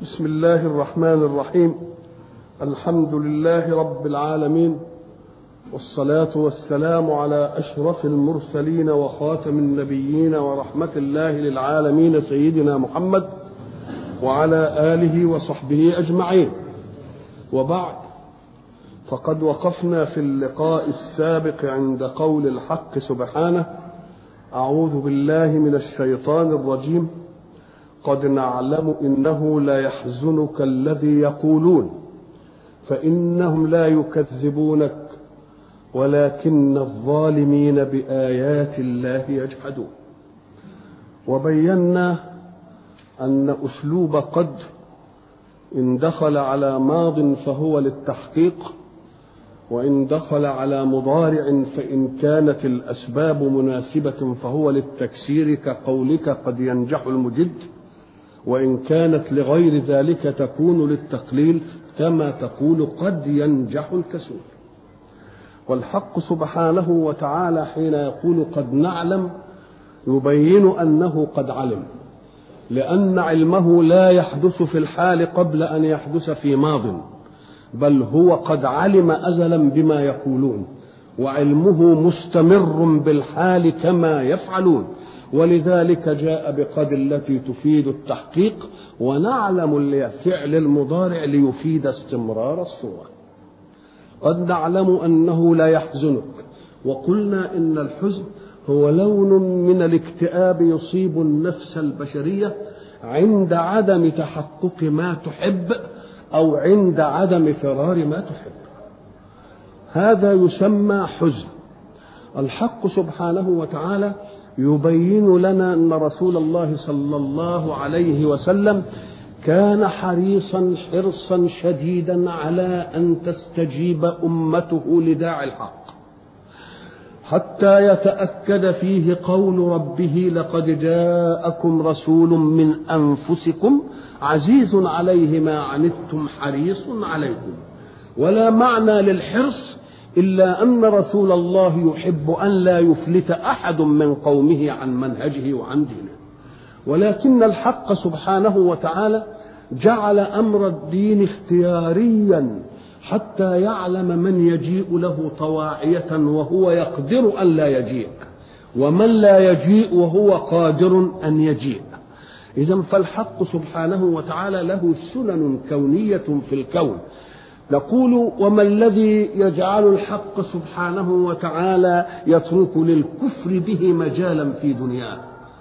بسم الله الرحمن الرحيم. الحمد لله رب العالمين، والصلاة والسلام على أشرف المرسلين وخاتم النبيين ورحمة الله للعالمين سيدنا محمد وعلى آله وصحبه أجمعين. وبعد، فقد وقفنا في اللقاء السابق عند قول الحق سبحانه: أعوذ بالله من الشيطان الرجيم، قد نعلم إنه لا يحزنك الذي يقولون فإنهم لا يكذبونك ولكن الظالمين بآيات الله يجحدون. وبينا أن أسلوب قد إن دخل على ماض فهو للتحقيق، وإن دخل على مضارع فإن كانت الأسباب مناسبة فهو للتكسير كقولك قد ينجح المجد، وإن كانت لغير ذلك تكون للتقليل كما تقول قد ينجح الكسول. والحق سبحانه وتعالى حين يقول قد نعلم يبين أنه قد علم، لأن علمه لا يحدث في الحال قبل أن يحدث في ماض، بل هو قد علم أزلا بما يقولون، وعلمه مستمر بالحال كما يفعلون، ولذلك جاء بقد التي تفيد التحقيق، ونعلم الفعل المضارع ليفيد استمرار الصورة. قد نعلم أنه لا يحزنك، وقلنا إن الحزن هو لون من الاكتئاب يصيب النفس البشرية عند عدم تحقق ما تحب أو عند عدم فرار ما تحب، هذا يسمى حزن. الحق سبحانه وتعالى يبين لنا أن رسول الله صلى الله عليه وسلم كان حريصا حرصا شديدا على أن تستجيب أمته لداعي الحق، حتى يتأكد فيه قول ربه: لقد جاءكم رسول من أنفسكم عزيز عليه ما عنتم حريص عليكم. ولا معنى للحرص إلا أن رسول الله يحب أن لا يفلت أحد من قومه عن منهجه وعن دينه. ولكن الحق سبحانه وتعالى جعل أمر الدين اختياريا حتى يعلم من يجيء له طواعية وهو يقدر أن لا يجيء، ومن لا يجيء وهو قادر أن يجيء. إذن فالحق سبحانه وتعالى له سنن كونية في الكون. نقول: وما الذي يجعل الحق سبحانه وتعالى يترك للكفر به مجالا في دنياه؟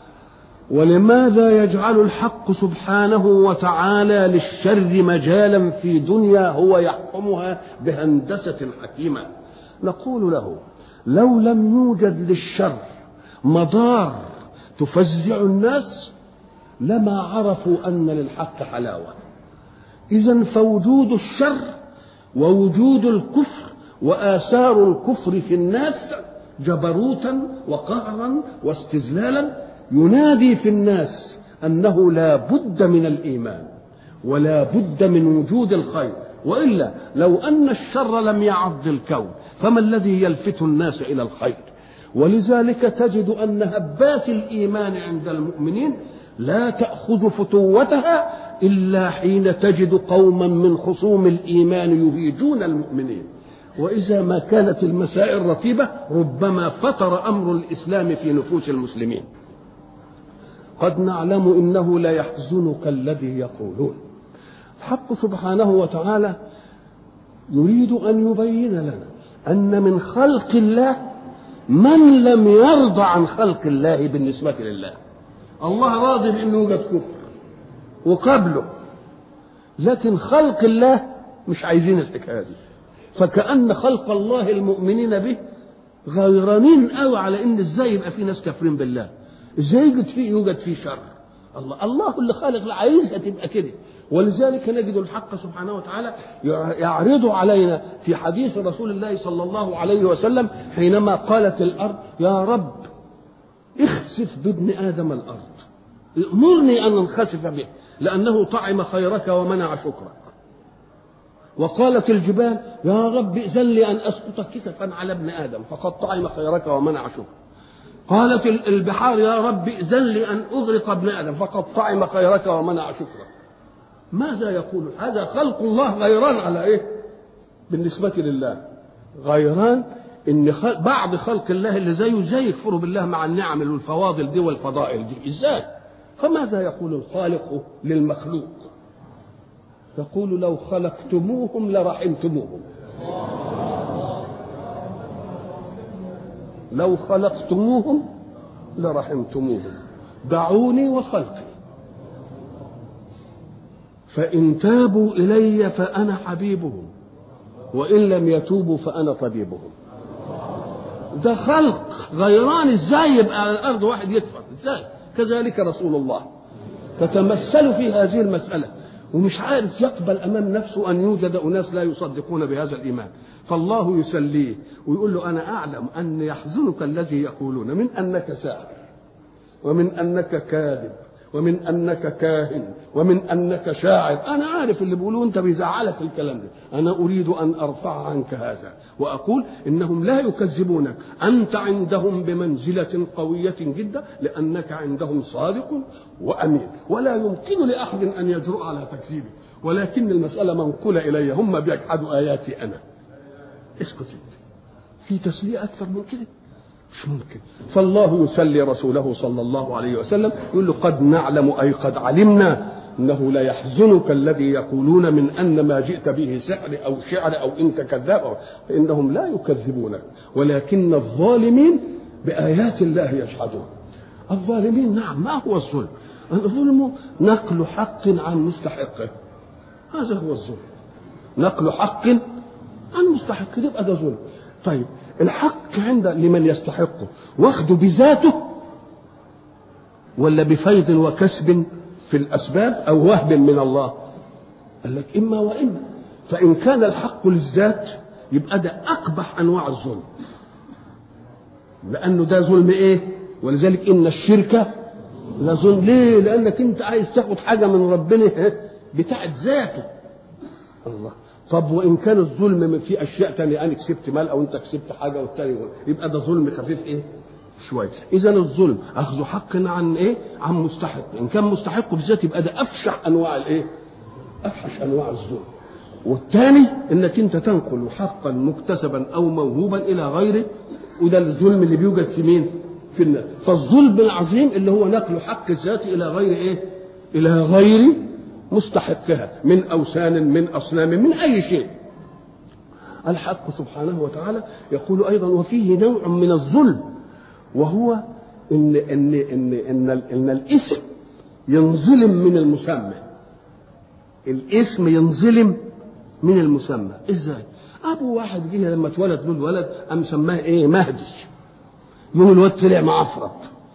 ولماذا يجعل الحق سبحانه وتعالى للشر مجالا في دنيا هو يحكمها بهندسة حكيمة؟ نقول له: لو لم يوجد للشر مضار تفزع الناس لما عرفوا أن للحق حلاوة. إذن فوجود الشر ووجود الكفر وآثار الكفر في الناس جبروتا وقهرا واستذلالا ينادي في الناس أنه لا بد من الإيمان ولا بد من وجود الخير، وإلا لو أن الشر لم يعض الكون فما الذي يلفت الناس إلى الخير؟ ولذلك تجد أن هبات الإيمان عند المؤمنين لا تأخذ فتوتها إلا حين تجد قوما من خصوم الإيمان يهيجون المؤمنين. وإذا ما كانت المسائل رتيبة ربما فطر أمر الإسلام في نفوس المسلمين. قد نعلم إنه لا يحزنك الذي يقولون. الحق سبحانه وتعالى يريد أن يبين لنا أن من خلق الله من لم يرضى عن خلق الله بالنسبة لله. الله راضي بأنه يوجد كفر وقبله، لكن خلق الله مش عايزين الحكاية دي. فكأن خلق الله المؤمنين به غيرانين قوي على إن إزاي يبقى في ناس كافرين بالله، إزاي يوجد فيه شر. الله اللي خالق عايزها تبقى كده. ولذلك نجد الحق سبحانه وتعالى يعرض علينا في حديث رسول الله صلى الله عليه وسلم حينما قالت الأرض: يا رب اخسف بابن آدم الأرض، امرني أن انخسف به لأنه طعم خيرك ومنع شكرك. وقالت الجبال: يا رب ائذن لي أن أسقط كسفا على ابن آدم فقد طعم خيرك ومنع شكرك. قالت البحار: يا رب ائذن لي أن أغرق ابن آدم فقد طعم خيرك ومنع شكرك. ماذا يقول؟ هذا خلق الله غيران على ايه بالنسبة لله؟ غيران ان بعض خلق الله اللي زيه ازاي يكفروا بالله مع النعم والفواضل دي والفضائل دي ازاي؟ فماذا يقول الخالق للمخلوق؟ يقول لو خلقتموهم لرحمتموهم. لو خلقتموهم لرحمتموهم دعوني وخلقي فإن تابوا إلي فأنا حبيبهم وإن لم يتوبوا فأنا طبيبهم. ده خلق غيران، ازاي يبقى على الأرض واحد يكفر؟ ازاي؟ كذلك رسول الله تتمثل في هذه المسألة، ومش عارف يقبل أمام نفسه أن يوجد أناس لا يصدقون بهذا الإيمان، فالله يسليه ويقول له أنا أعلم أن يحزنك الذي يقولون من أنك ساحر ومن أنك كاذب ومن أنك كاهن ومن أنك شاعر. أنا عارف اللي بيقولوا أنت بيزعلك الكلام ده. أنا أريد أن أرفع عنك هذا وأقول إنهم لا يكذبونك، أنت عندهم بمنزلة قوية جدا لأنك عندهم صادق وأمين، ولا يمكن لأحد أن يجرؤ على تكذيبك، ولكن المسألة منقولة إلي، هم بيجحدوا آياتي أنا. اسكت انت، في تسلية أكثر من كده؟ مش ممكن. فالله يسلي رسوله صلى الله عليه وسلم يقول له قد نعلم أي قد علمنا أنه لا يحزنك الذي يقولون من أن ما جئت به سحر أو شعر أو أنت كذاب، فإنهم لا يكذبونك ولكن الظالمين بآيات الله يجحدون. الظالمين نعم. ما هو الظلم؟ الظلم نقل حق عن مستحقه، هذا هو الظلم، نقل حق عن مستحقه، يبقى ده ظلم. طيب الحق عند لمن يستحقه واخده بذاته ولا بفيض وكسب في الأسباب أو وهب من الله؟ قال لك إما وإما. فإن كان الحق للذات يبقى ده أقبح أنواع الظلم، لأنه ده ظلم إيه؟ ولذلك إن الشرك لظلم. ليه؟ لأنك أنت عايز تاخد حاجة من ربنا بتاعت ذاته. الله. طب وإن كان الظلم في أشياء تانية، أنا كسبت مال أو أنت كسبت حاجة والتاني، يبقى ده ظلم خفيف إيه؟ شوية. إذا الظلم أخذ حق عن إيه؟ عن مستحق. إن كان مستحق بالذات يبقى ده أفشح أنواع الإيه؟ أفحش أنواع الظلم. والثاني إنك أنت تنقل حقا مكتسبا أو موهوبا إلى غيره، وده الظلم اللي بيوجد في مين؟ في الناس. فالظلم العظيم اللي هو نقل حق الذات إلى غير إيه؟ إلى غير مستحقها من أوثان من أصنام من أي شيء. الحق سبحانه وتعالى يقول أيضا وفيه نوع من الظلم، وهو إن الاسم ينظلم من المسمى. الاسم ينظلم من المسمى. إزاي؟ أبو واحد جه لما اتولد له الولد أم سماه إيه؟ مهدي. يوم الولد طلع معفرط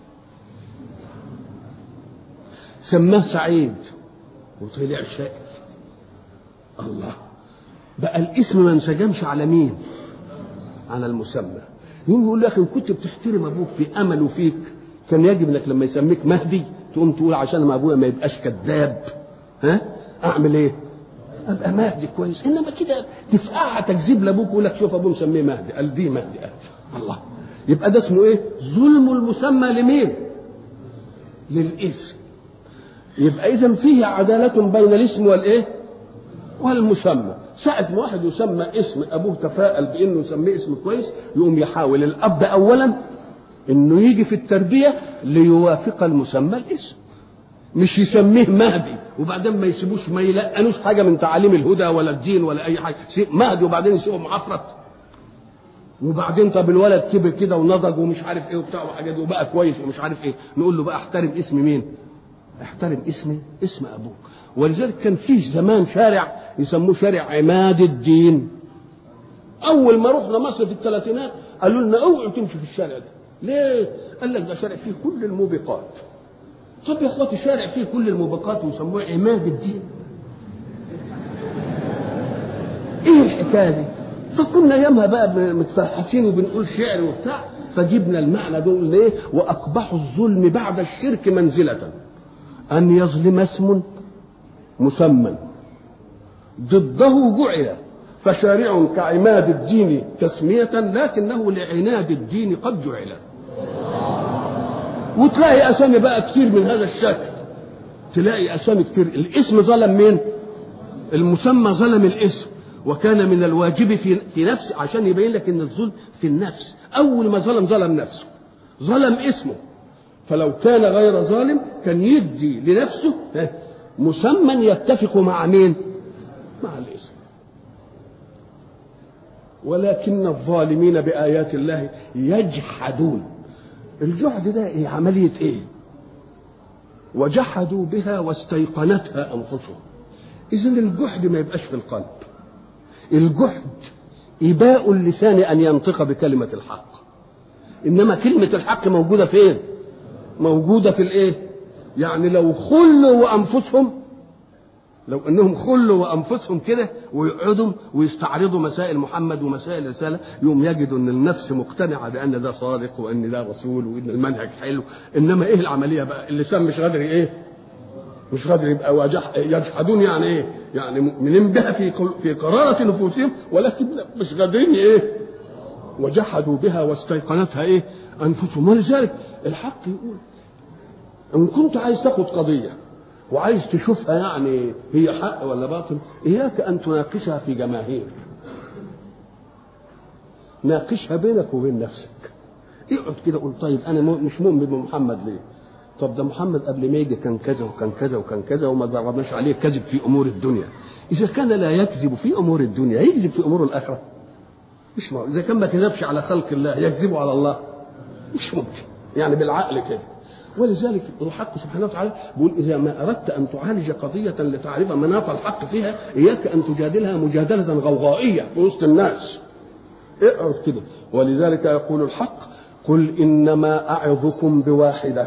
سماه سعيد وطلع شائف. الله. بقى الاسم ما انسجمش على مين؟ على المسمى. يوم يقول له يا اخي كنت بتحترم ابوك في امله فيك كان يجب انك لما يسميك مهدي تقوم تقول عشان ما ابويا ما يبقاش كذاب، ها اعمل ايه؟ ابقى مهدي كويس. انما كده تفقعها تكذيب لابوك ويقول لك شوف ابوه مسميه مهدي، قال دي مهدي. الله. يبقى ده اسمه ايه؟ ظلم المسمى لمين؟ للاسم. يبقى اذا فيه عدالة بين الاسم والايه؟ والمسمى. ساعة ما واحد يسمى اسم ابوه تفاءل بانه يسميه اسم كويس، يقوم يحاول الاب اولا انه يجي في التربية ليوافق المسمى الاسم، مش يسميه مهدي وبعدين ما يسيبوش ما يلقنوش حاجة من تعاليم الهدى ولا الدين ولا اي حاجة، مهدي وبعدين يسيبه معفرت، وبعدين طب الولد كبر كده ونضج ومش عارف ايه وبتاع وحاجات وبقى كويس ومش عارف ايه، نقول له بقى احترم اسم مين؟ احترم اسم ابوك. ولذلك كان فيه زمان شارع يسموه شارع عماد الدين. اول ما رحنا مصر في الثلاثينات قالوا لنا اوعوا تمشوا في الشارع ده. ليه؟ قال لك ده شارع فيه كل الموبقات. طب يا اخواتي شارع فيه كل الموبقات ويسموه عماد الدين، ايه الحكايه دي؟ فكنا يامها بقى متفحصين وبنقول شعر وبتاع، فجبنا المعنى ده وقلنا ايه؟ واقبح الظلم بعد الشرك منزله أن يظلم اسم مسمى ضده جعل، فشارع كعماد الدين تسمية لكنه لعناد الدين قد جعل. وتلاقي أسامي بقى كتير من هذا الشكل، تلاقي أسامي كتير. الاسم ظلم مين؟ المسمى ظلم الاسم، وكان من الواجب في نفسه، عشان يبين لك ان الظلم في النفس. اول ما ظلم نفسه، ظلم اسمه. فلو كان غير ظالم كان يدي لنفسه مسمى يتفق مع مين؟ مع الاسم. ولكن الظالمين بآيات الله يجحدون. الجحد ده ايه؟ عملية ايه؟ وجحدوا بها واستيقنتها انفسهم. اذن الجحد ما يبقاش في القلب. الجحد إباء اللسان أن ينطق بكلمة الحق، إنما كلمة الحق موجودة فين؟ موجودة في الإيه؟ يعني لو خلوا وأنفسهم، لو إنهم خلوا وأنفسهم كده ويقعدوا ويستعرضوا مسائل محمد ومسائل الرسالة، يوم يجدوا إن النفس مقتنعة بأن ده صادق وإن ده رسول وإن المنهج حلو. إنما إيه العملية بقى؟ اللسان مش قادر إيه؟ مش قادر يبقى يجحدون. يعني ايه؟ يعني مؤمنين بها في قرارة نفوسهم، ولكن مش قادرين ايه؟ وجحدوا بها واستيقنتها ايه؟ انفسهم. ولذلك الحق يقول ان كنت عايز تاخد قضية وعايز تشوفها يعني هي حق ولا باطل، اياك ان تناقشها في جماهير، ناقشها بينك وبين نفسك. اقعد كده قول طيب انا مش مؤمن بمحمد ليه؟ طب ده محمد قبل ما يجي كان كذا وكان كذا وكان كذا وما جربناش عليه كذب في امور الدنيا. اذا كان لا يكذب في امور الدنيا يكذب في امور الاخره؟ مش ممكن. اذا كان ما كذبش على خلق الله يكذب على الله؟ مش ممكن. يعني بالعقل كده. ولذلك الحق سبحانه وتعالى بيقول اذا ما اردت ان تعالج قضيه لتعرف مناط الحق فيها اياك ان تجادلها مجادله غوغائيه في وسط الناس. اقعد كده. ولذلك يقول الحق قل انما اعظكم بواحده،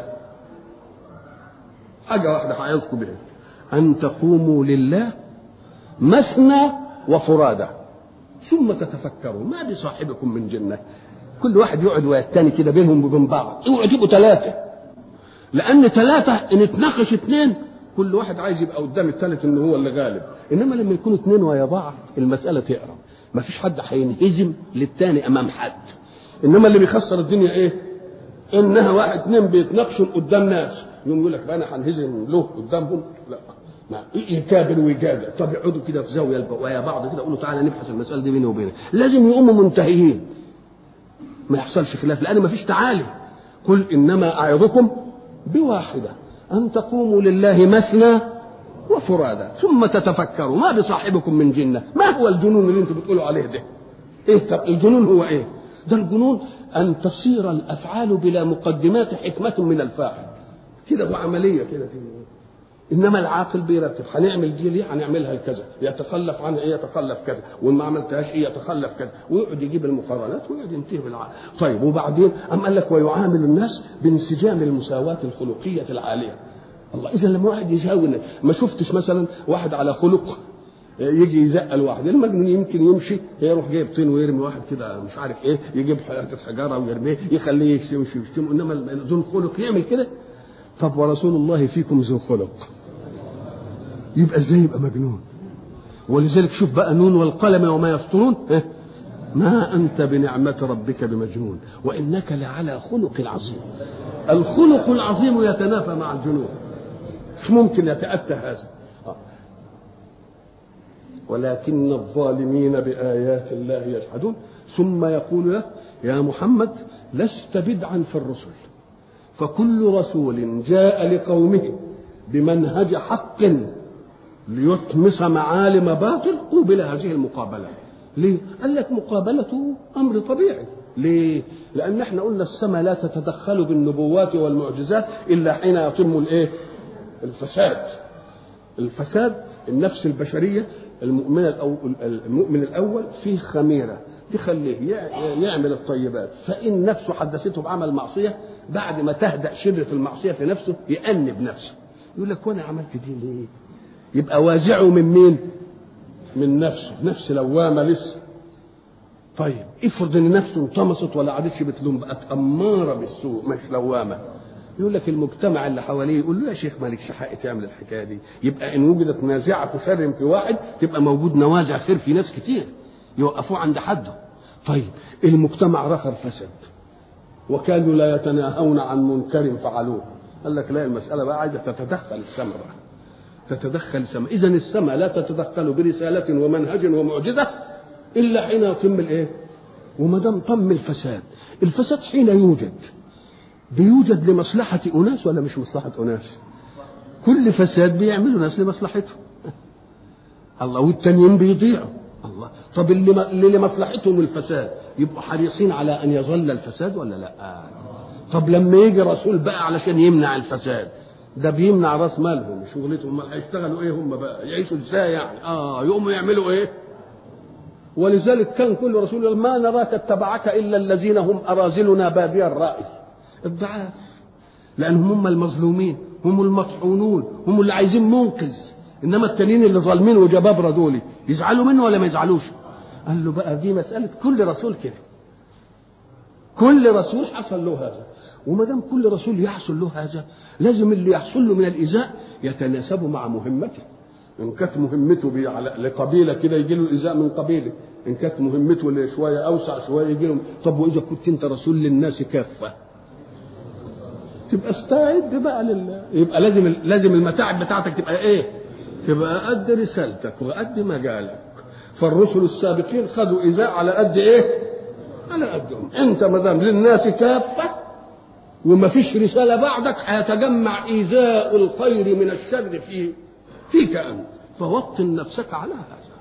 حاجة واحدة هعظكم بها، أن تقوموا لله مثنى وفرادى ثم تتفكروا ما بصاحبكم من جنة. كل واحد يقعد والتاني كده بينهم وبين بعض، اوعوا تبقوا ثلاثة، لأن ثلاثة إن اتناقش اثنين كل واحد عايز يبقى قدام الثالث إن هو اللي غالب. إنما لما يكونوا اثنين ويا بعض المسألة تقرب، ما فيش حد هينهزم للتاني أمام حد. إنما اللي بيخسر الدنيا إيه؟ إنها واحد اثنين بيتناقشوا قدام ناس، يوم يقول لك بقى انا هنهزم له قدامهم. لا، ما يكابر ويجادل. طب يقعدوا كده في زاويه ويا بعض كده يقولوا تعالى نبحث المساله دي بيني وبينك، لازم يقوموا منتهيين ما يحصلش خلاف، لان ما فيش تعالي. قل انما اعظكم بواحده ان تقوموا لله مثنى وفرادى ثم تتفكروا ما بصاحبكم من جنه. ما هو الجنون اللي انتم بتقولوا عليه ده؟ ايه طب الجنون هو ايه؟ ده الجنون ان تصير الافعال بلا مقدمات حكمه من الفاعل كده وعمليه كده. انما العاقل بيرتب، هنعمل دي ليه؟ هنعملها لكذا، يتخلف عنها ايه؟ يتخلف كذا، وان ما عملتهاش ايه؟ يتخلف كذا، ويقعد يجيب المقارنات ويقعد ينتهي بالعقل. طيب وبعدين قال لك ويعامل الناس بانسجام المساواه الخلقيه العاليه. الله، اذا لما واحد يساوي، ما شفتش مثلا واحد على خلق يجي يزقل واحد، المجنون يمكن يمشي يروح جايب طين ويرمي واحد كده مش عارف ايه، يجيب حته حجاره ويرميه يخليه يشتم. انما ذو الخلق يعمل كده؟ طب ورسول الله فيكم ذو خلق، يبقى ازاي يبقى مجنون؟ ولذلك شوف بقى نون والقلم وما يسطرون، ما انت بنعمه ربك بمجنون وانك لعلى خلق عظيم. الخلق العظيم يتنافى مع الجنون، مش ممكن يتأتى هذا. ولكن الظالمين بآيات الله يجحدون. ثم يقول له يا محمد لست بدعا في الرسل، فكل رسول جاء لقومه بمنهج حق ليطمس معالم باطل قوبل هذه المقابلة. ليه؟ قال لك مقابلته أمر طبيعي. ليه؟ لأن احنا قلنا السماء لا تتدخل بالنبوات والمعجزات إلا حين يتم الايه؟ الفساد النفس البشرية. المؤمن الأول فيه خميرة تخليه يعمل الطيبات، فإن نفسه حدثته بعمل معصية بعد ما تهدأ شدة المعصية في نفسه يأنب نفسه، يقول لك وانا عملت دي ليه؟ يبقى وازعه من مين؟ من نفسه، نفس لوامة لسه. طيب افرض ان نفسه انطمست ولا عادتش بتلوم، بقت أمارة بالسوء مش لوامة، يقول لك المجتمع اللي حواليه يقول له يا شيخ مالكش حق تعمل الحكايه دي. يبقى ان وجدت نازعه شر في واحد تبقى موجود نوازع خير في ناس كتير يوقفوه عند حده. طيب المجتمع رخر فسد وكانوا لا يتناهون عن منكر فعلوه، قال لك لا، المساله بقى عايزه تتدخل السمره، تتدخل السماء. إذن السماء لا تتدخل برسالة ومنهج ومعجزة إلا حين يتم الإيه؟ وما دام تم الفساد حين بيوجد لمصلحة أناس ولا مش مصلحة أناس؟ كل فساد بيعملوا ناس لمصلحتهم الله، والتانيين بيضيعوا الله. طب اللي لمصلحتهم الفساد يبقوا حريصين على أن يظل الفساد ولا لا؟ طب لما يجي رسول بقى علشان يمنع الفساد، ده بيمنع راس مالهم شغلتهم، امال هيشتغلوا ايه هم بقى؟ يعيشوا ازاي يعني؟ يقوموا يعملوا ايه؟ ولذلك كان كل رسول يقول ما نراك اتبعك الا الذين هم اراذلنا بادي الراي. الضعاف، لانهم هم المظلومين، هم المطحونون، هم اللي عايزين منقذ. انما التانيين اللي ظالمين وجبابره دول يزعلوا منه ولا ما يزعلوش؟ قال له بقى دي مساله كل رسول كده، كل رسول حصل له هذا. وما دام كل رسول يحصل له هذا لازم اللي يحصل له من الايذاء يتناسب مع مهمته. ان كانت مهمته لقبيله كده يجي له الايذاء من قبيله، ان كانت مهمته شويه اوسع شويه يجي له. طب واذا كنت انت رسول للناس كافه تبقى استعد بقى يبقى لازم المتاعب بتاعتك تبقى ايه؟ تبقى قد رسالتك وقد مجالك. فالرسل السابقين خدوا ايذاء على قد ايه؟ على قدهم. انت ما دام للناس كافه وما فيش رساله بعدك هيتجمع ايذاء الخير من الشر فيك انت، فوطن نفسك على هذا.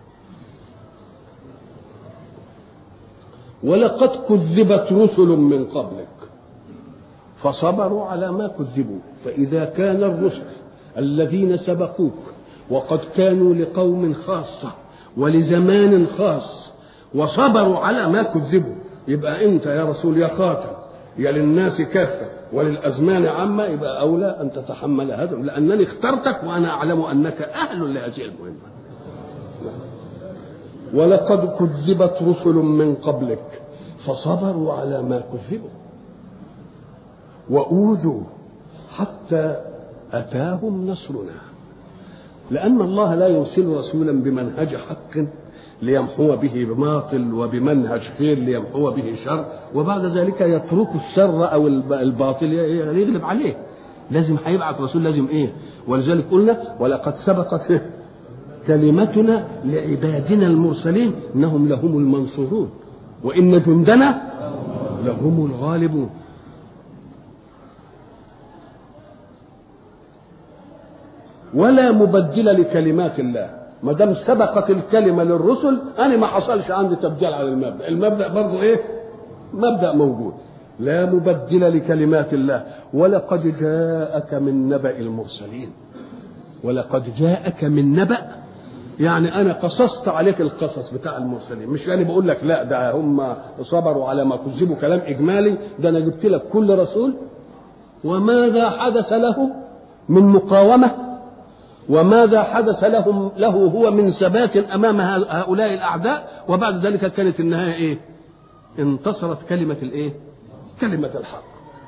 ولقد كذبت رسل من قبلك فصبروا على ما كذبوا. فاذا كان الرسل الذين سبقوك وقد كانوا لقوم خاصه ولزمان خاص وصبروا على ما كذبوا، يبقى انت يا رسول يا خاتم يا للناس كافه وللازمان عامه، يبقى اولى ان تتحمل هذا، لانني اخترتك وانا اعلم انك اهل لهذه المهمه. ولقد كذبت رسل من قبلك فصبروا على ما كذبوا واوذوا حتى اتاهم نصرنا. لان الله لا يرسل رسولا بمنهج حق ليمحو به باطل وبمنهج خير ليمحو به شر وبعد ذلك يترك الشر او الباطل يغلب عليه. لازم هيبعث رسول، لازم ايه؟ ولذلك قلنا ولقد سبقت كلمتنا لعبادنا المرسلين انهم لهم المنصورون وان جندنا لهم الغالبون. ولا مبدل لكلمات الله. ما دام سبقت الكلمه للرسل انا ما حصلش عندي تبديل على المبدا برضه ايه؟ مبدا موجود. لا مبدل لكلمات الله. ولقد جاءك من نبأ المرسلين. ولقد جاءك من نبأ يعني انا قصصت عليك القصص بتاع المرسلين، مش يعني بقول لك لا ده هم صبروا على ما كذبوا كلام اجمالي، ده انا جبت لك كل رسول وماذا حدث له من مقاومه وماذا حدث له هو من ثبات امام هؤلاء الاعداء، وبعد ذلك كانت النهايه ايه؟ انتصرت كلمه الايه؟ كلمه الحق.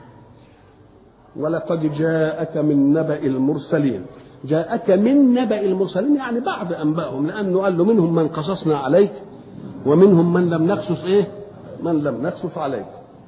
ولقد جاءك من نبأ المرسلين. جاءك من نبأ المرسلين يعني بعض انبائهم، لانه قال له منهم من قصصنا عليك ومنهم من لم نقصص ايه؟ من لم نقصص عليك.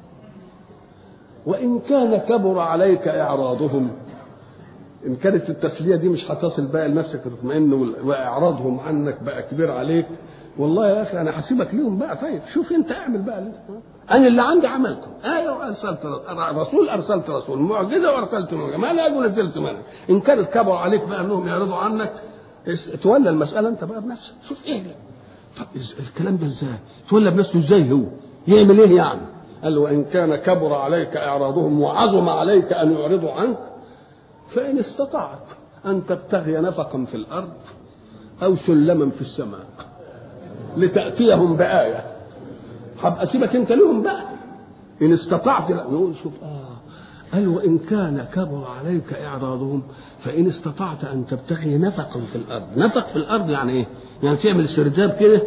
وان كان كبر عليك اعراضهم، إن كانت التسلية دي مش هتصل بقى لنفسك تطمئن وإعراضهم عنك بقى كبير عليك، والله يا أخي أنا هسيبك ليهم بقى. طيب شوف أنت اعمل بقى أنا اللي عندي عملته. أيوة أرسلت رسول، أرسلت رسول معجزة وأرسلت معجزة، ما لا أقول نزلت منك. إن كانت كبر عليك بقى أنهم يعرضوا عنك تولى المسألة أنت بقى بنفسك. شوف إيه ده؟ طب الكلام ده إزاي؟ تولى بنفسه إزاي؟ هو يعمل إيه يعني؟ قال وإن كان كبر عليك إعراضهم وعظم عليك أن يعرضوا عنك فإن استطعت أن تبتغي نفقا في الأرض أو سلما في السماء لتأتيهم بآية، هبقى سيبك أنت لهم بقى إن استطعت. لا نقول شوف قال وإن كان كبر عليك إعراضهم فإن استطعت أن تبتغي نفقا في الأرض. نفق في الأرض يعني إيه؟ يعني تعمل سرداب كده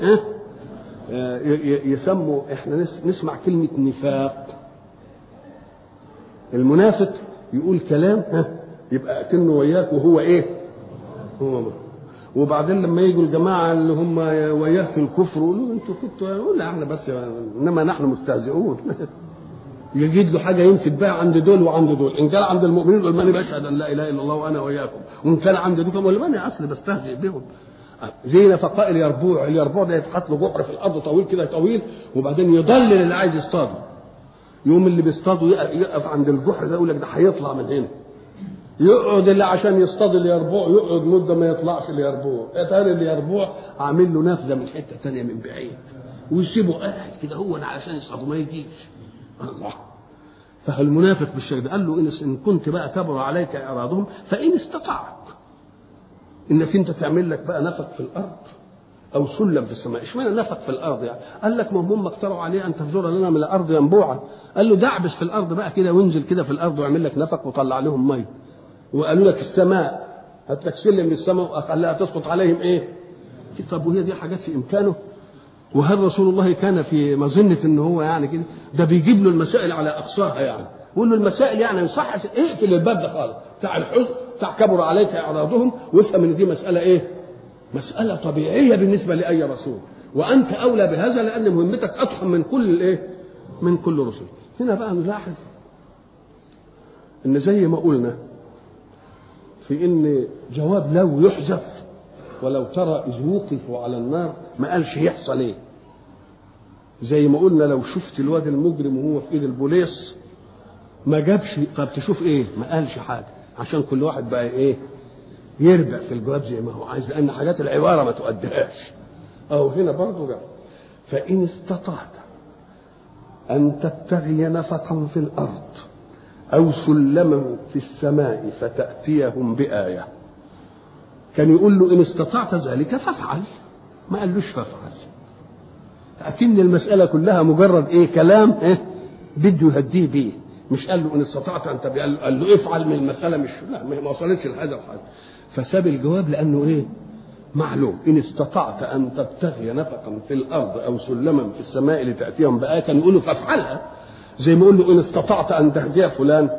يسموا إحنا نسمع كلمة نفاق. المنافق يقول كلام يبقى أكنه وياك وهو ايه؟ هو وبعدين لما يجوا الجماعه اللي هم وياه في الكفر يقولوا انتوا كنتوا، يقول لا احنا بس انما نحن مستهزئون. يجد له حاجه ينفد بها عند دول وعند دول. ان كان عند المؤمنين يقول ماني بشهد ان لا اله الا الله وانا واياكم، وان كان عند دول يقول ماني اصل بستهزئ بهم. زي نفقاء اليربوع. اليربوع ده يتحط له جحر في الارض طويل كده طويل، وبعدين يضلل اللي عايز يصطاده. يوم اللي بيصطاده يقف عند الجحر ده يقول لك ده هيطلع من هنا. يقعد اللي عشان يصطاد اليربوع يقعد مده ما يطلعش اليربوع. اتاري اليربوع عامل له نافذه من حته ثانيه من بعيد، ويسيبه قاعد كده هو علشان يصطاده ما يجيش. الله. فالمنافق بالشيء ده قال له ان كنت بقى كبر عليك اعراضهم فان استطعت انك انت تعمل لك بقى نفق في الارض او سلم في السماء. اشمعنى نفق في الارض يعني؟ قال لك ما هم اقترعوا عليه ان تفجر لنا من الارض ينبوعا. قال له دعبس في الارض بقى كده وانزل كده في الارض واعمل لك نفق وطلع لهم ميه. وقالوا لك السماء هات لك سلم من السماء وخليها تسقط عليهم ايه؟ طب وهي دي حاجات في امكانه؟ وهل رسول الله كان في مظنه ان هو يعني كده؟ ده بيجيب له المسائل على اقصاها يعني. يقول له المسائل يعني يصح اقفل الباب ده خالص بتاع الحزن بتاع كبر عليك اعراضهم، وافهم ان دي مساله ايه؟ مساله طبيعيه بالنسبه لاي رسول، وانت اولى بهذا لان مهمتك اضخم من كل الايه؟ من كل رسول. هنا بقى نلاحظ ان زي ما قلنا في ان جواب لو يحذف ولو ترى اذ وقفوا على النار ما قالش يحصل ايه. زي ما قلنا لو شفت الواد المجرم وهو في ايد البوليس ما جابش طب تشوف ايه؟ ما قالش حاجه عشان كل واحد بقى ايه؟ يربع في الجواب زي ما هو عايز، لان حاجات العباره ما تؤديهاش. او هنا برضه جاب فان استطعت ان تبتغي نفقا في الارض او سلما في السماء فتاتيهم بايه. كان يقول له ان استطعت ذلك فافعل، ما قالوش فافعل. لكن المساله كلها مجرد ايه؟ كلام ايه؟ بده يهديه بيه. مش قال له ان استطعت انت، قال له افعل. من المساله مش لا ما وصلتش لهذا الحد، فساب الجواب لانه ايه؟ معلوم. ان استطعت ان تبتغي نفقا في الارض او سلما في السماء لتاتيهم بايه، كان يقول له فافعلها. زي ما يقول له ان استطعت ان تهدي فلان،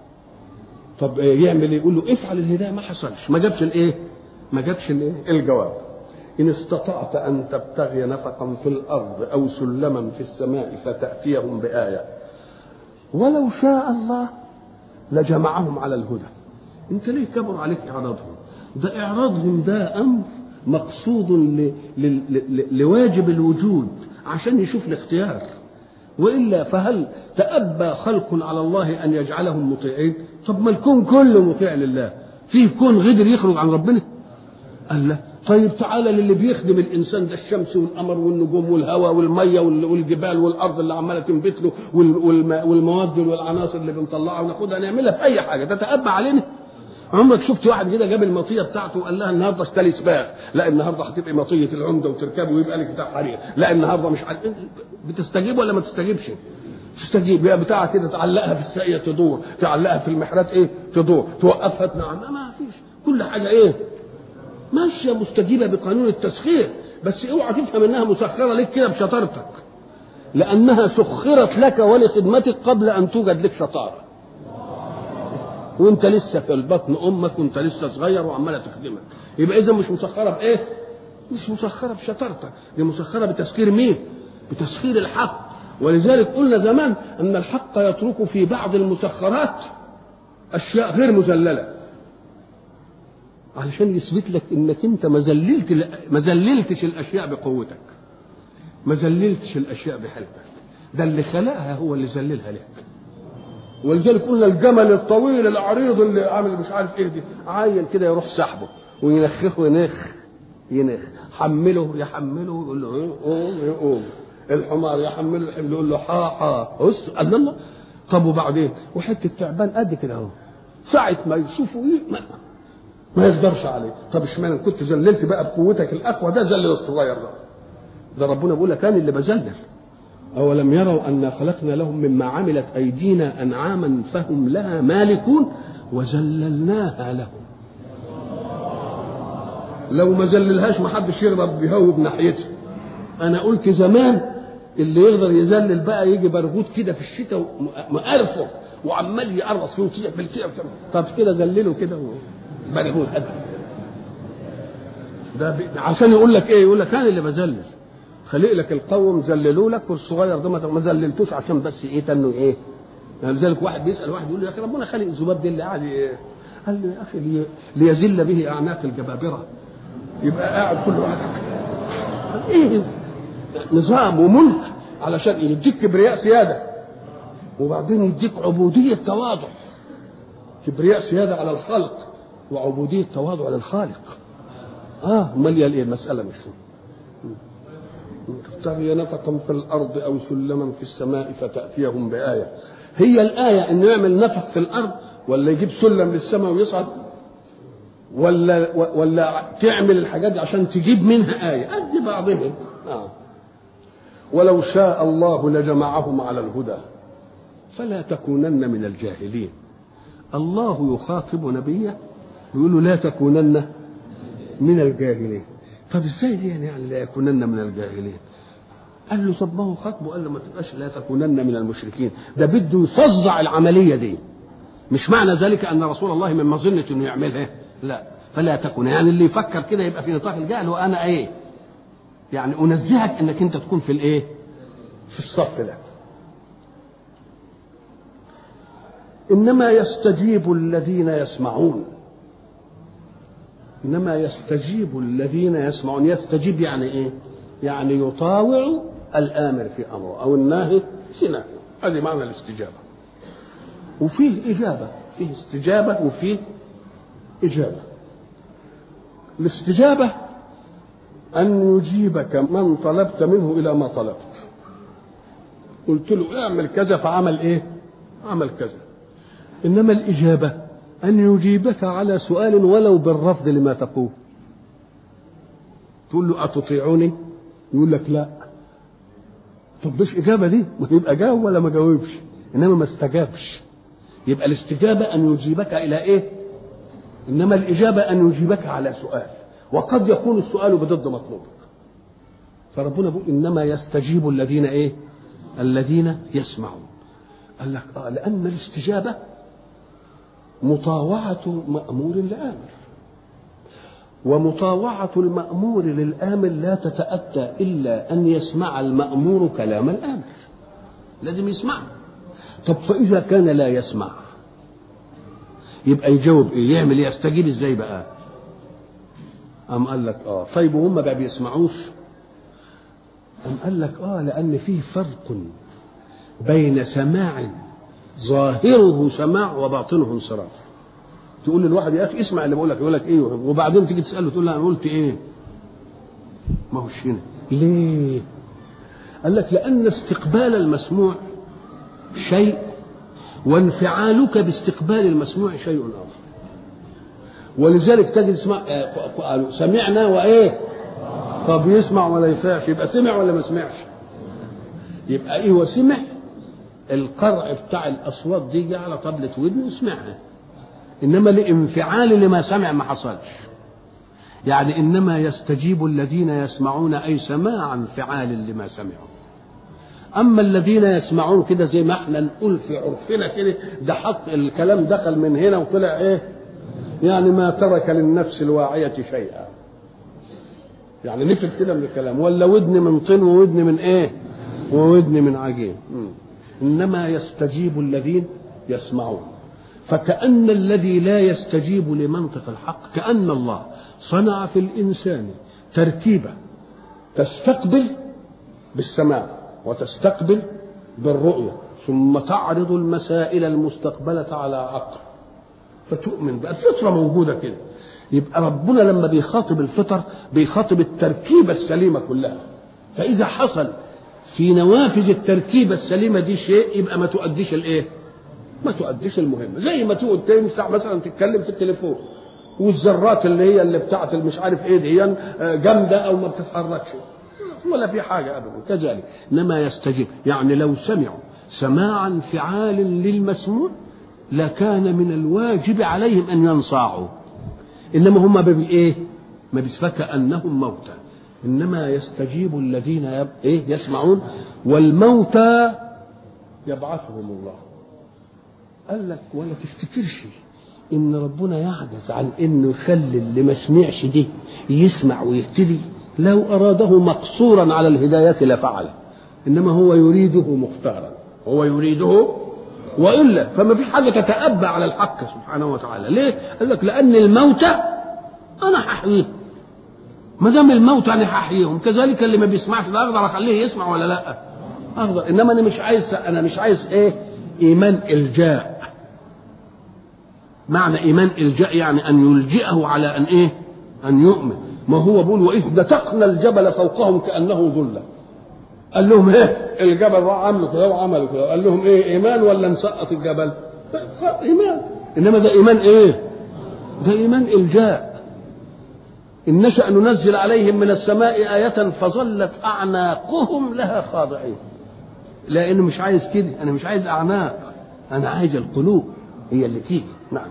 طب يعمل ايه؟ يقول له افعل الهدايه. ما حصلش، ما جابش الايه؟ ما جابش الايه؟ الجواب. ان استطعت ان تبتغي نفقا في الارض او سلما في السماء فتاتيهم بايه ولو شاء الله لجمعهم على الهدى. انت ليه كبر عليك اعراضهم؟ ده اعراضهم ده امر مقصود لواجب الوجود عشان يشوف الاختيار. والا فهل تأبى خلق على الله ان يجعلهم مطيعين؟ طب ما الكون كله مطيع لله، فيه كون غدر يخرج عن ربنا؟ قال لا. طيب تعالى للي بيخدم الانسان ده، الشمس والقمر والنجوم والهواء والميه والجبال والارض اللي عماله تنبت له والمواد والعناصر اللي بنطلعها وناخدها نعملها في اي حاجه، ده تأبى علينا؟ عمرك شفت واحد كده جاب المطيه بتاعته وقال لها النهارده اشتري سباغ؟ لا النهارده هتبقى مطيه العمده وتركبه ويبقى لك بتاع حرير. لا النهارده مش عارف. بتستجيب ولا ما تستجيبش؟ تستجيب. يا بتاع كده تعلقها في الساقيه تدور، تعلقها في المحرات ايه؟ تدور، توقفها تنعم. ما فيش. كل حاجه ايه؟ ماشيه مستجيبه بقانون التسخير. بس اوعى تفهم انها مسخره لك كده بشطارتك، لانها سخرت لك ولخدمتك قبل ان توجد لك شطاره، وانت لسه في البطن امك وانت لسه صغير وعماله تخدمك. يبقى اذا مش مسخره بايه؟ مش مسخره بشطارتك، دي مسخره بتسخير مين؟ بتسخير الحق. ولذلك قلنا زمان ان الحق يترك في بعض المسخرات اشياء غير مذلله علشان يثبت لك انك انت ما ذللتش الاشياء بقوتك، ما ذللتش الاشياء بحيلتك. ده اللي خلقها هو اللي ذللها لك. ولذلك قلنا الجمل الطويل العريض اللي عامل مش عارف ايه دي، عيل كده يروح سحبه وينخخه ينخ حمله يحمله يقول له قوم يقوم. الحمار يحمله الحمل يقول له حا بص قال الله. طب وبعدين وحته تعبان قد كده اهو ساعه ما يشوفه ما يقدرش عليه. طب اشمعنى كنت ذللت بقى بقوتك الاقوى ده؟ ذلل الصغير ده ربنا بيقول لك انا اللي بذلل. أولم يروا أن خلقنا لهم مما عملت أيدينا أنعاما فهم لها مالكون وذللناها لهم. لو ما ذللهاش ما حدش يغضب بيهوب ناحيتها. أنا قلت زمان اللي يقدر يذلل بقى يجي برغوت كده في الشتاء مقرفه وعمال يقرص فيه وكده بالكده. طب كده ذلله كده برغوت قد ده عشان يقول لك ايه؟ يقول لك انا اللي بذلل. خلق لك القوم ذللوا لك، والصغير ده ما ذللتوش عشان بس ايه؟ تنه ايه؟ يعني لذلك واحد بيسال واحد يقول له يا اخي ربنا خلق الذباب ده اللي قاعد قال له يا اخي ليذل به اعناق الجبابره، يبقى قاعد كل واحد ايه نظام وملك علشان يديك كبرياء سياده، وبعدين يديك عبوديه تواضع. كبرياء سياده على الخلق وعبوديه تواضع للخالق. امال ايه المساله؟ مش تبتغي نفقا في الارض او سلما في السماء فتاتيهم بايه. هي الايه انه يعمل نفق في الارض، ولا يجيب سلم للسماء ويصعد، ولا تعمل الحاجات دي عشان تجيب منها ايه؟ قد بعضهم. ولو شاء الله لجمعهم على الهدى فلا تكونن من الجاهلين. الله يخاطب نبيه يقول له لا تكونن من الجاهلين. طب ازاي دي يعني لا يكونن من الجاهلين؟ قال له طب ما هو خاطبه قال له ما تبقاش لا تكونن من المشركين، ده بده يفظع العمليه دي. مش معنى ذلك ان رسول الله من مظنه انه يعملها، لا، فلا تكون يعني اللي يفكر كده يبقى في نطاق الجهل. وانا ايه يعني انزهك انك انت تكون في الايه؟ في الصف ده. انما يستجيب الذين يسمعون. انما يستجيب الذين يسمعون. يستجيب يعني ايه؟ يعني يطاوع الامر في امره او الناهي في نهيه. هذه معنى الاستجابه. وفيه اجابه، فيه استجابه وفيه اجابه. الاستجابه ان يجيبك من طلبت منه الى ما طلبت. قلت له اعمل كذا فعمل ايه؟ عمل كذا. انما الاجابه ان يجيبك على سؤال ولو بالرفض لما تقول. تقول له أتطيعوني؟ يقول لك لا. طب مش إجابة دي؟ ما يبقى جاوب ولا ما جاوبش، إنما ما استجابش. يبقى الاستجابة أن يجيبك إلى إيه؟ إنما الإجابة أن يجيبك على سؤال، وقد يكون السؤال بضد مطلوبك. فربنا بيقول إنما يستجيب الذين إيه؟ الذين يسمعون. قال لك لأن الاستجابة مطاوعة مأمور لآمر، ومطاوعة المأمور للآمر لا تتأتى إلا أن يسمع المأمور كلام الآمر، لازم يسمع. طب فإذا كان لا يسمع يبقى يجاوب إيه؟ يعمل إيه؟ يستجيب إزاي بقى؟ قال لك طيب وهم ما بيسمعوش؟ قال لك لأن فيه فرق بين سماع ظاهره سماع وباطنه انصراف. تقول للواحد يا اخي اسمع اللي بقول لك، يقول لك ايه، وبعدين تيجي تساله تقول له انا قلت ايه؟ ما هوش هنا. ليه؟ قال لك لان استقبال المسموع شيء، وانفعالك باستقبال المسموع شيء اخر. ولذلك تجد قالوا سمعنا وايه؟ طب يسمع ولا يطيعش، يبقى سمع ولا ما سمعش؟ يبقى ايه وسمع؟ القرع بتاع الاصوات دي جه على طبلة ودنه وسمعها، انما الانفعال لما سمع ما حصلش. يعني انما يستجيب الذين يسمعون اي سماع انفعال لما سمعوا. اما الذين يسمعون كده زي ما احنا نقول في عرفنا كده، ده حط الكلام دخل من هنا وطلع ايه؟ يعني ما ترك للنفس الواعية شيئا، يعني نفد كده من الكلام. ولا ودن من طين وودن من ايه؟ وودن من عجين. انما يستجيب الذين يسمعون. فكأن الذي لا يستجيب لمنطق الحق، كأن الله صنع في الإنسان تركيبة تستقبل بالسماع وتستقبل بالرؤية، ثم تعرض المسائل المستقبلة على عقل فتؤمن بقى. الفطرة موجودة كده. يبقى ربنا لما بيخاطب الفطر بيخاطب التركيبة السليمة كلها. فإذا حصل في نوافذ التركيبة السليمة دي شيء، يبقى ما تؤديش الايه؟ ما تؤديش المهمة. زي ما تقول تمسح مثلا تتكلم في التليفون والذرات اللي هي اللي بتاعت المش عارف ايه دي جامدة او ما بتتحركش ولا في حاجة ابدا. كذلك انما يستجيب، يعني لو سمعوا سماع انفعال للمسموع لكان من الواجب عليهم ان ينصاعوا، انما هم بالايه؟ ما بيسفك انهم موتى. انما يستجيب الذين يسمعون، والموتى يبعثهم الله. قال لك ولا تفتكرش ان ربنا يعجز عن انه يخلي اللي ما سمعش دي يسمع ويهتدي. لو اراده مقصورا على الهدايه لفعله، انما هو يريده مختارا. هو يريده والا فما فيش حاجه تتأبى على الحق سبحانه وتعالى. ليه؟ قال لك لان الموتى انا هحييه، ما دام الموتى انا هحييهم، كذلك اللي ما بيسمعش ده اقدر اخليه يسمع ولا لا؟ اقدر. انما انا مش عايز ايه؟ ايمان الجاء. معنى ايمان الجاء يعني ان يلجئه على ان ايه؟ ان يؤمن. ما هو بيقول واذ نتقنا الجبل فوقهم كانه ظله. قال لهم ايه؟ الجبل راح عملوا كده وعملوا كده، قال لهم ايه؟ ايمان ولا نسقط الجبل؟ ايمان. انما ده ايمان ايه؟ ده ايمان الجاء. ان نشأ ننزل عليهم من السماء آية فظلت اعناقهم لها خاضعين. لانه مش عايز كده، انا مش عايز اعناق، انا عايز القلوب هي اللي تيجي. نعم.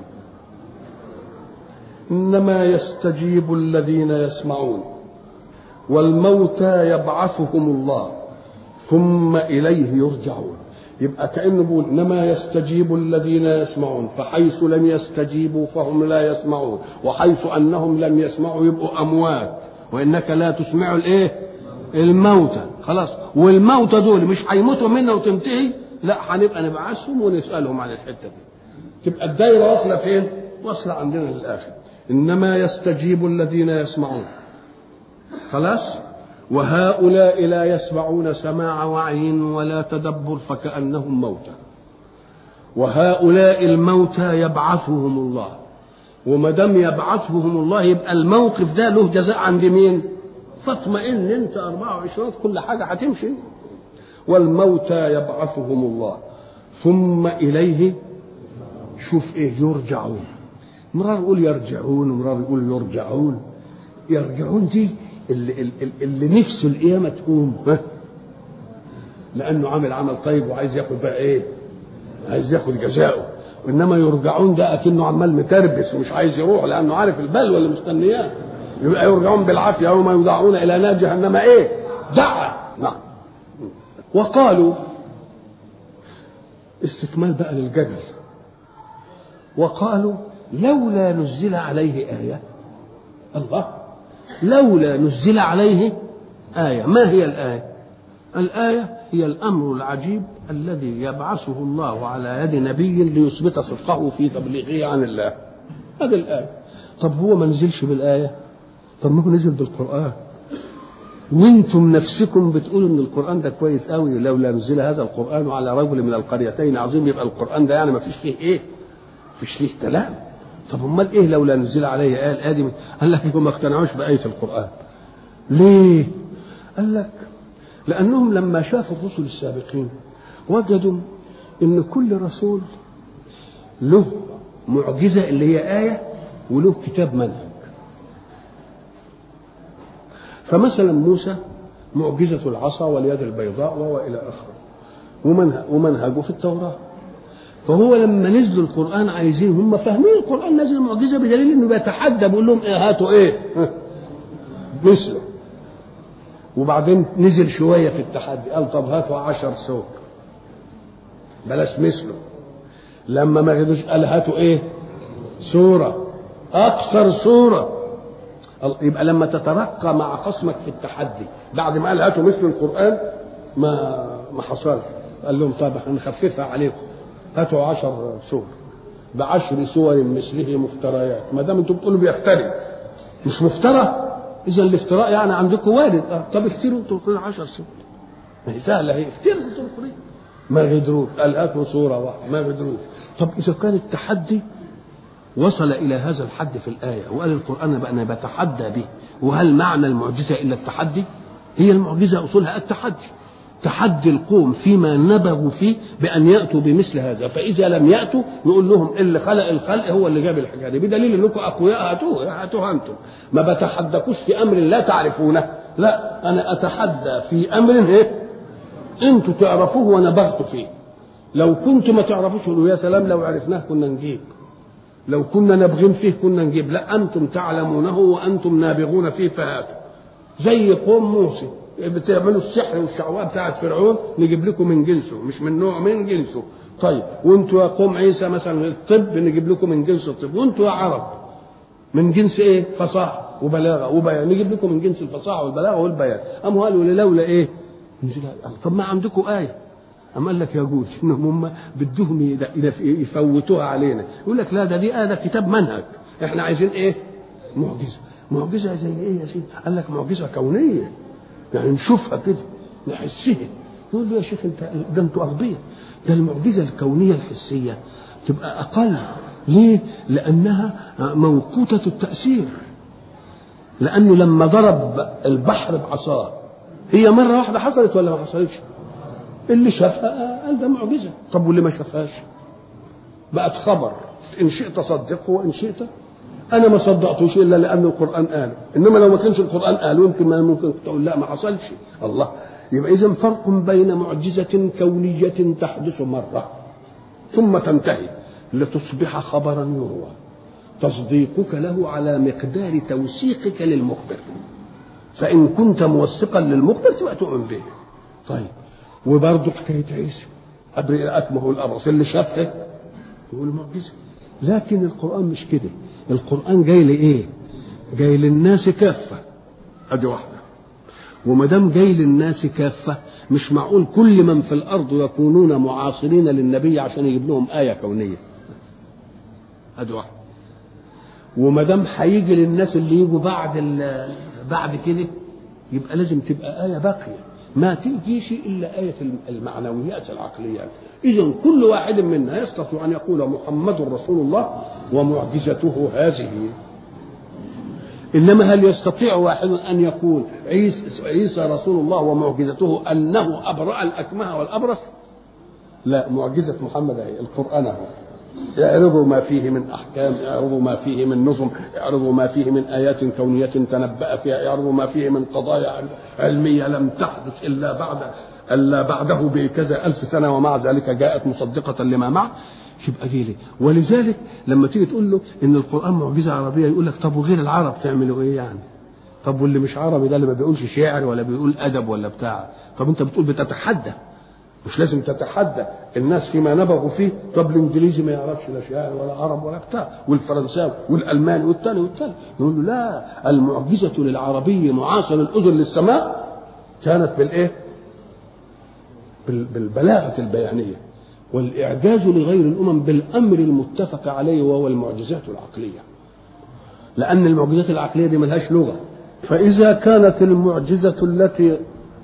انما يستجيب الذين يسمعون والموتى يبعثهم الله ثم اليه يرجعون. يبقى كأنه بيقول انما يستجيب الذين يسمعون، فحيث لم يستجيبوا فهم لا يسمعون، وحيث انهم لم يسمعوا يبقوا اموات، وانك لا تسمع الايه؟ الموتى. خلاص. والموتى دول مش هيموتوا منا وتنتهي، لا، هنبقى نبعثهم ونسالهم عن الحته دي. تبقى الدايره واصله فين؟ واصله عندنا للاخر. انما يستجيب الذين يسمعون. خلاص. وهؤلاء لا يسمعون سماع وعي ولا تدبر فكأنهم موتى. وهؤلاء الموتى يبعثهم الله. وما دام يبعثهم الله يبقى الموقف ده له جزاء عند مين؟ فاطمئن انت 24 كل حاجه هتمشي. والموتى يبعثهم الله ثم اليه شوف ايه؟ يرجعون. مرار يقول يرجعون ومرار يقول يرجعون. يرجعون دي اللي نفسه القيامة تقوم، لأنه عمل طيب وعايز ياخد بقى إيه؟ عايز ياخد جزاؤه. وإنما يرجعون ده أكنه عمال متربس ومش عايز يروح لأنه عارف البلوى اللي مستنياه. يبقى يرجعون بالعافية يوم يدعون إلى نار جهنم إيه؟ دعا. نعم. وقالوا استكمال بقى للجدل. وقالوا لولا نزل عليه آية. الله، لولا نزل عليه آية. ما هي الآية؟ الآية هي الأمر العجيب الذي يبعثه الله على يد نبي ليثبت صدقه في تبليغه عن الله. هذه الآية. طب هو ما نزلش بالآية؟ طب ما هو نزل بالقرآن، وانتم نفسكم بتقولوا ان القرآن ده كويس قوي. لولا نزل هذا القرآن على رجل من القريتين عظيم. يبقى القرآن ده يعني ما فيش فيه ايه؟ فيش فيه كلام. طب امال ايه لولا نزل عليه آية؟ الآية قال لك هم ما اقتنعوش بآية القرآن. ليه؟ قال لك لأنهم لما شافوا الرسل السابقين وجدوا ان كل رسول له معجزة اللي هي آية وله كتاب منهج. فمثلا موسى معجزة العصا واليد البيضاء وإلى آخره، ومنهجه في التوراة. فهو لما نزلوا القرآن عايزين، هم فاهمين القرآن نزل معجزة بدليل انه بيتحدى، بيقول لهم ايه؟ هاتوا ايه مثله. وبعدين نزل شوية في التحدي، قال طب هاتوا 10 سور بلاش مثله. لما ما قدروش قال هاتوا ايه؟ سورة، اكثر سورة. يبقى لما تترقى مع خصمك في التحدي بعد ما قال هاتوا مثل القرآن ما حصل، قال لهم طب هنخففها عليكم، هاتوا 10 سور ب10 سور مثله مفتريات. ما دام انتم بتقولوا بيفتري مش مفترى، اذا الافتراء يعني عندكم وارد. طب افتروا انتم القرآن 10 سور، ما هي سهله هي. افتروا انتم القرآن، ما قدروش. قال هاتوا سوره واحده، ما قدروش. طب اذا كان التحدي وصل الى هذا الحد في الايه وقال القرآن بقى انا بتحدى به، وهل معنى المعجزه الا التحدي؟ هي المعجزه اصولها التحدي، تحدي القوم فيما نبغوا فيه بأن يأتوا بمثل هذا. فإذا لم يأتوا نقول لهم اللي خلق الخلق هو اللي جاب الحاجة دي، بدليل أنكم أقوياء هاتوها أنتم. ما بتحدكوش في أمر لا تعرفونه، لا، أنا أتحدى في أمر إيه؟ أنتم تعرفوه ونبغتوا فيه. لو كنتم ما تعرفوش قولوا يا سلام لو عرفناه كنا نجيب، لو كنا نبغين فيه كنا نجيب. لا، أنتم تعلمونه وأنتم نابغون فيه فهاتوا. زي قوم موسى بتعملوا السحر والشعوذه بتاعت فرعون، نجيب لكم من جنسه، مش من نوع، من جنسه. طيب وانتوا يا قوم عيسى مثلا الطب نجيب لكم من جنس الطب، وانتوا يا عرب من جنس ايه؟ فصاحه وبلاغه وبيان، نجيب لكم من جنس الفصاحه والبلاغه والبيان. قاموا قالوا لولا ايه؟ طب ما عندكم آية، أما قال لك يجوز إنهم هم بدهم يفوتوها علينا. يقول لك لا ده دي ده كتاب منهج، إحنا عايزين إيه؟ معجزة. معجزة زي إيه يا سيدي؟ قال لك معجزة كونية، يعني نشوفها كده نحسها. يقول له يا شيخ أنت ده أنتوا أغبياء، ده المعجزة الكونية الحسية تبقى أقل. ليه؟ لأنها موقوتة التأثير، لأنه لما ضرب البحر بعصاه هي مرة واحدة حصلت ولا ما حصلتش؟ اللي شافها قال ده معجزة. طب واللي ما شافهاش بقت خبر، إن شئت صدقه وإن شئت. أنا ما صدقتوش إلا لأن القرآن قال، إنما لو ما كانش القرآن قال يمكن ما ممكن تقول لا ما حصلش. الله. يبقى إذن فرق بين معجزة كونية تحدث مرة ثم تنتهي لتصبح خبرا يروى، تصديقك له على مقدار توثيقك للمخبر، فإن كنت موثقا للمخبر تبقى تؤمن به. طيب وبرضه حكاية عيسى أبرئ الأكمه والأبرص اللي شافها يقول معجزة. لكن القرآن مش كده، القرآن جاي لإيه؟ جاي للناس كافة، أدي واحدة. وما دام جاي للناس كافة مش معقول كل من في الأرض يكونون معاصرين للنبي عشان يجيب لهم آية كونية، أدي واحدة. وما دام هيجي للناس اللي يجوا بعد كده يبقى لازم تبقى آية باقية، ما تجيش إلا آية المعنويات العقليات. إذن كل واحد منا يستطيع أن يقول محمد رسول الله ومعجزته هذه. إنما هل يستطيع واحد أن يقول عيسى رسول الله ومعجزته أنه أبرأ الأكمه والأبرص؟ لا، معجزة محمد هي القرآن هو. اعرضوا ما فيه من أحكام، اعرضوا ما فيه من نظم، اعرضوا ما فيه من آيات كونية تنبأ فيها، اعرضوا ما فيه من قضايا علمية لم تحدث إلا بعده بكذا ألف سنة ومع ذلك جاءت مصدقة لما معه. يبقى دي ليه؟ ولذلك لما تيجي تقول له إن القرآن معجزة عربية يقول لك طب وغير العرب تعملوا إيه يعني؟ طب واللي مش عربي ده اللي ما بيقولش شعر ولا بيقول أدب ولا بتاع، طب أنت بتقول بتتحدى، مش لازم تتحدى الناس فيما نبغوا فيه. طب الانجليزي ما يعرفش لا شعر ولا عرب ولا بتاع، والفرنساوي والالماني والثاني نقول له لا، المعجزه للعربي معاصر الاذن للسماء كانت بالايه؟ بالبلاغه البيانيه، والاعجاز لغير الامم بالامر المتفق عليه وهو المعجزات العقليه، لان المعجزات العقليه دي ملهاش لغه. فاذا كانت المعجزه التي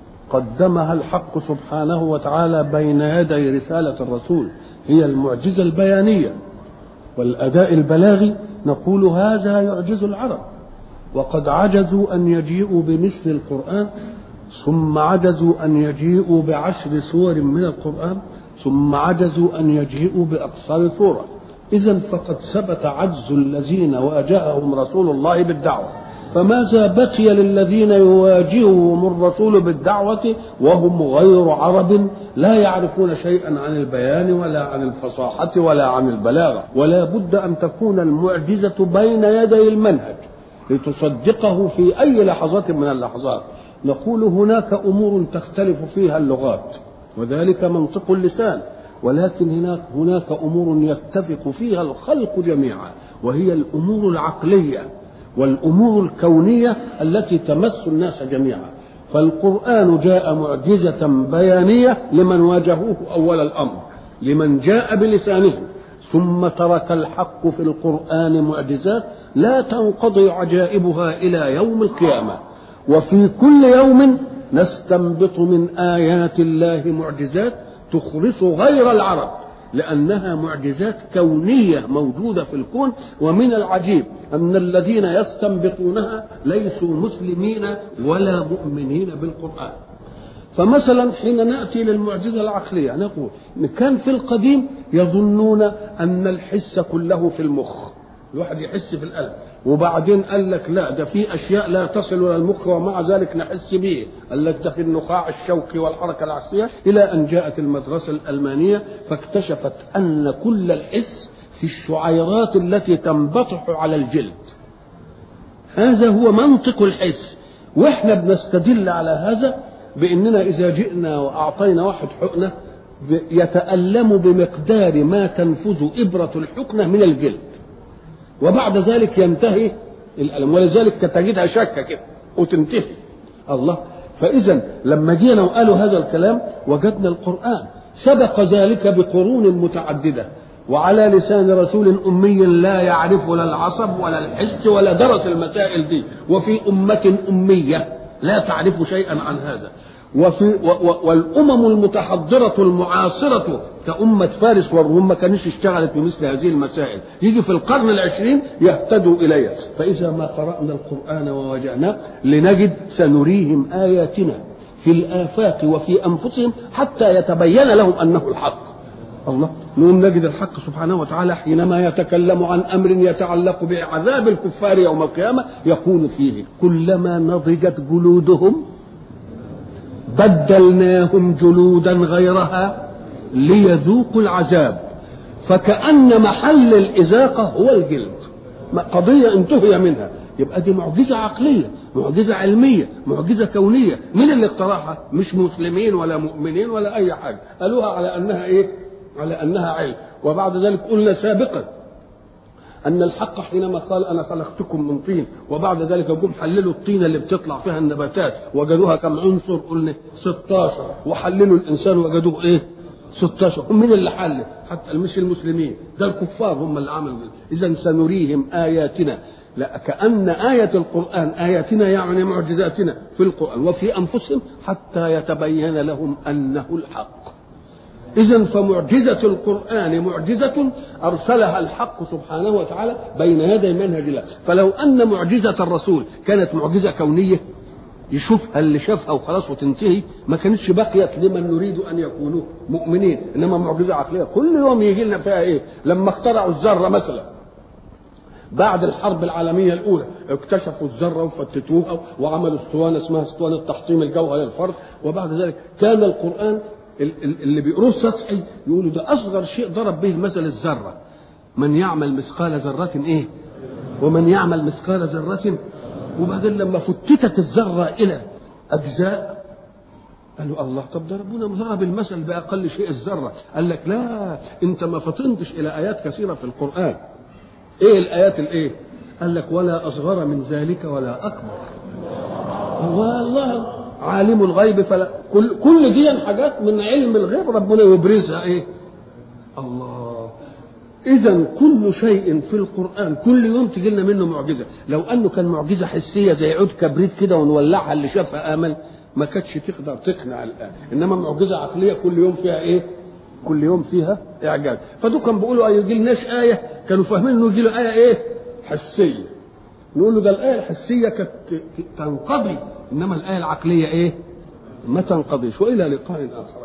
قدمها الحق سبحانه وتعالى بين يدي رسالة الرسول هي المعجزة البيانية والأداء البلاغي، نقول هذا يعجز العرب، وقد عجزوا أن يجيئوا بمثل القرآن، ثم عجزوا أن يجيئوا ب10 سور من القرآن، ثم عجزوا أن يجيئوا بأقصر سورة. إذن فقد ثبت عجز الذين واجههم رسول الله بالدعوة، فماذا بقي للذين يواجههم الرسول بالدعوة وهم غير عرب لا يعرفون شيئا عن البيان ولا عن الفصاحة ولا عن البلاغة؟ ولا بد أن تكون المعجزة بين يدي المنهج لتصدقه في أي لحظة من اللحظات. نقول هناك أمور تختلف فيها اللغات وذلك منطق اللسان، ولكن هناك أمور يتفق فيها الخلق جميعا، وهي الأمور العقلية والأمور الكونية التي تمس الناس جميعا. فالقرآن جاء معجزة بيانية لمن واجهوه أول الأمر، لمن جاء بلسانه، ثم ترك الحق في القرآن معجزات لا تنقضي عجائبها إلى يوم القيامة. وفي كل يوم نستنبط من آيات الله معجزات تخرس غير العرب، لأنها معجزات كونية موجودة في الكون. ومن العجيب أن الذين يستنبطونها ليسوا مسلمين ولا مؤمنين بالقرآن. فمثلا حين نأتي للمعجزة العقلية نقول إن كان في القديم يظنون أن الحس كله في المخ، الواحد يحس في القلب، وبعدين قال لك لا، ده في أشياء لا تصل إلى المخ ومع ذلك نحس به، قال لك ده في النخاع الشوكي والحركة العكسية، إلى أن جاءت المدرسة الألمانية فاكتشفت أن كل الحس في الشعيرات التي تنبطح على الجلد. هذا هو منطق الحس، وإحنا بنستدل على هذا بأننا إذا جئنا وأعطينا واحد حقنة يتألم بمقدار ما تنفذ إبرة الحقنة من الجلد، وبعد ذلك ينتهي الألم، ولذلك تجدها شكة كده وتنتهي. الله. فإذا لما جينا وقالوا هذا الكلام وجدنا القرآن سبق ذلك بقرون متعددة، وعلى لسان رسول أمي لا يعرف لا العصب ولا الحس ولا درس المسائل دي، وفي أمة أمية لا تعرف شيئا عن هذا، والأمم المتحضرة المعاصرة كأمة فارس والروم ما كانش اشتغلت بمثل هذه المسائل، يجي في القرن العشرين يهتدوا إليها. فإذا ما قرأنا القرآن ووجعناه لنجد سنريهم آياتنا في الآفاق وفي أنفسهم حتى يتبين لهم أنه الحق. الله، نقوم نجد الحق سبحانه وتعالى حينما يتكلم عن أمر يتعلق بعذاب الكفار يوم القيامة يقول فيه: كلما نضجت جلودهم بدلناهم جلودا غيرها ليذوقوا العذاب. فكأن محل الإذاقة هو الجلد، قضية انتهي منها. يبقى دي معجزة عقلية، معجزة علمية، معجزة كونية. من اللي اخترعها؟ مش مسلمين ولا مؤمنين ولا أي حاجة، قالوها على أنها إيه؟ على أنها علم. وبعد ذلك قلنا سابقا أن الحق حينما قال أنا خلقتكم من طين، وبعد ذلك جم حللوا الطينة اللي بتطلع فيها النباتات وجدوها كم عنصر؟ قلنا 16، وحللوا الإنسان وجدوه إيه؟ 16. ومن اللي حل؟ حتى مش المسلمين، ده الكفار هم اللي عملوا. إذا سنريهم آياتنا، لا كأن آية القرآن آياتنا يعني معجزاتنا في القرآن وفي أنفسهم حتى يتبين لهم أنه الحق. إذن فمعجزة القرآن معجزة أرسلها الحق سبحانه وتعالى بين يدي منهج الله. فلو أن معجزة الرسول كانت معجزة كونية يشوفها اللي شافها وخلاص وتنتهي، ما كانتش بقيت لمن نريد أن يكونوا مؤمنين. إنما معجزة عقلية كل يوم يجي لنا فيها إيه؟ لما اخترعوا الذرة مثلا بعد الحرب العالمية الأولى اكتشفوا الذرة وفتتوها وعملوا اسطوانة اسمها اسطوانة تحطيم الجوهر للفرد. وبعد ذلك كان القرآن اللي بيقروه سطحي يقولوا ده أصغر شيء ضرب به المثل الذرة، من يعمل مثقال ذرة إيه ومن يعمل مثقال ذرة. وبعدين لما فتتت الذرة إلى أجزاء قالوا الله، طب ده ربنا ضرب المثل بأقل شيء الذرة. قال لك لا، أنت ما فطنتش إلى آيات كثيرة في القرآن. إيه الآيات الإيه؟ قال لك ولا أصغر من ذلك ولا أكبر. والله عالم الغيب فلا، كل دي حاجات من علم الغيب ربنا يبرزها ايه؟ الله. اذا كل شيء في القرآن كل يوم تجي لنا منه معجزة. لو انه كان معجزة حسية زي عود كبريت كده ونولعها اللي شافها امل ما كانتش تقدر تقنع الان. انما معجزة عقلية كل يوم فيها ايه؟ كل يوم فيها اعجاز. فدول كانوا بيقولوا يجي لناش آية، كانوا فاهمين انه يجي له آية ايه؟ حسية. نقول له ده الآية الحسية كانت تنقضي، إنما الآية العقلية إيه؟ ما تنقضيش. وإلى لقاء آخر.